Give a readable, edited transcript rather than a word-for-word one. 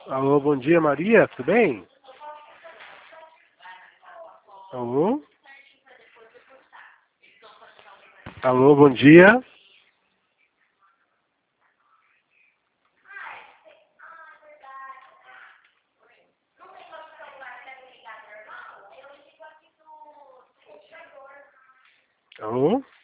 Alô, bom dia, Maria, tudo bem? Alô? Alô, bom dia. Alô?